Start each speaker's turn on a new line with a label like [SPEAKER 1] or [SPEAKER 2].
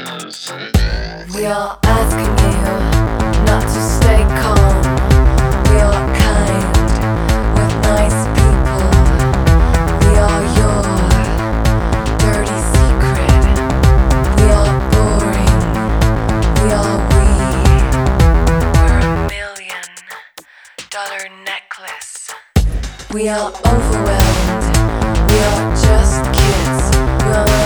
[SPEAKER 1] We are asking you not to stay calm. We are kind with nice people. We are your dirty secret. We are boring. We are we. We're $1 million necklace. We are overwhelmed. We are just kids. We are